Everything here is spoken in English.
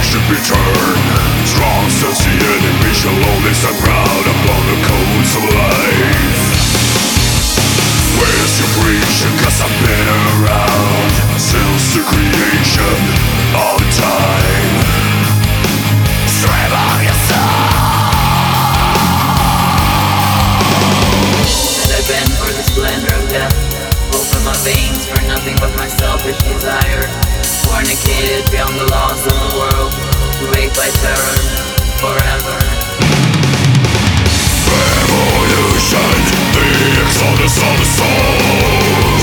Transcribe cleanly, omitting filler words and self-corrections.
should be turned. Strong sense the enemy shall only stand proud upon the codes of life. Where's your creation? Cause I've been around since the creation of time. Stream on your soul. And I've been for the splendor of death. Open my veins for nothing but my selfish desire. Fornicated beyond the laws of the world, raped by terror forever. Revolution, the exodus of the soul.